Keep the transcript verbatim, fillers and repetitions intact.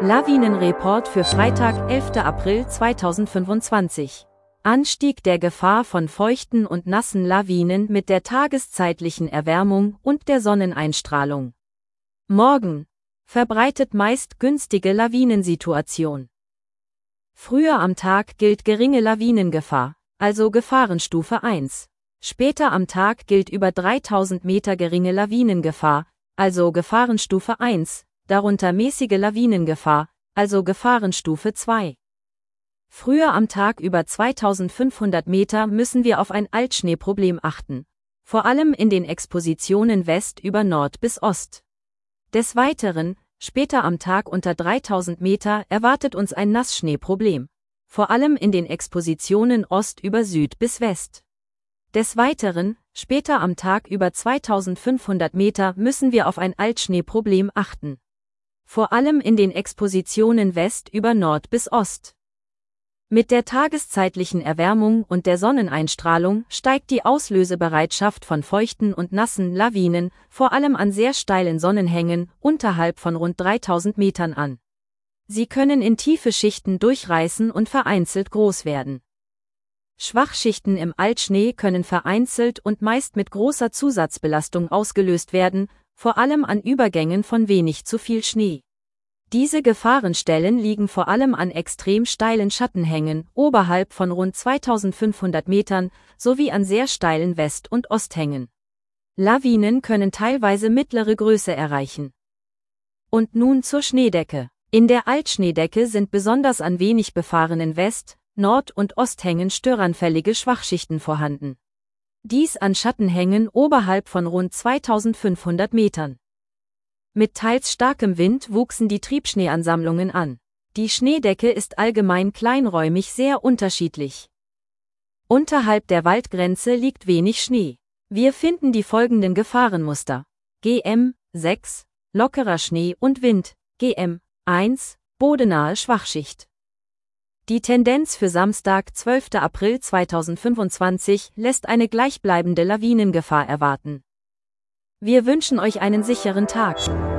Lawinenreport für Freitag, elfter April zweitausendfünfundzwanzig. Anstieg der Gefahr von feuchten und nassen Lawinen mit der tageszeitlichen Erwärmung und der Sonneneinstrahlung. Morgen. Verbreitet meist günstige Lawinensituation. Früher am Tag gilt geringe Lawinengefahr, also Gefahrenstufe eins. Später am Tag gilt über dreitausend Meter geringe Lawinengefahr, also Gefahrenstufe eins, darunter mäßige Lawinengefahr, also Gefahrenstufe zwei. Früher am Tag über zweitausendfünfhundert Meter müssen wir auf ein Altschneeproblem achten, vor allem in den Expositionen West über Nord bis Ost. Des Weiteren, später am Tag unter dreitausend Meter erwartet uns ein Nassschneeproblem, vor allem in den Expositionen Ost über Süd bis West. Des Weiteren, später am Tag über zweitausendfünfhundert Meter müssen wir auf ein Altschneeproblem achten, vor allem in den Expositionen West über Nord bis Ost. Mit der tageszeitlichen Erwärmung und der Sonneneinstrahlung steigt die Auslösebereitschaft von feuchten und nassen Lawinen, vor allem an sehr steilen Sonnenhängen, unterhalb von rund dreitausend Metern an. Sie können in tiefe Schichten durchreißen und vereinzelt groß werden. Schwachschichten im Altschnee können vereinzelt und meist mit großer Zusatzbelastung ausgelöst werden, vor allem an Übergängen von wenig zu viel Schnee. Diese Gefahrenstellen liegen vor allem an extrem steilen Schattenhängen oberhalb von rund zweitausendfünfhundert Metern sowie an sehr steilen West- und Osthängen. Lawinen können teilweise mittlere Größe erreichen. Und nun zur Schneedecke. In der Altschneedecke sind besonders an wenig befahrenen West-, Nord- und Osthängen störanfällige Schwachschichten vorhanden. Dies an Schattenhängen oberhalb von rund zweitausendfünfhundert Metern. Mit teils starkem Wind wuchsen die Triebschneeansammlungen an. Die Schneedecke ist allgemein kleinräumig sehr unterschiedlich. Unterhalb der Waldgrenze liegt wenig Schnee. Wir finden die folgenden Gefahrenmuster: G M sechs, lockerer Schnee und Wind, G M eins, bodenahe Schwachschicht. Die Tendenz für Samstag, zwölfter April zweitausendfünfundzwanzig, lässt eine gleichbleibende Lawinengefahr erwarten. Wir wünschen euch einen sicheren Tag.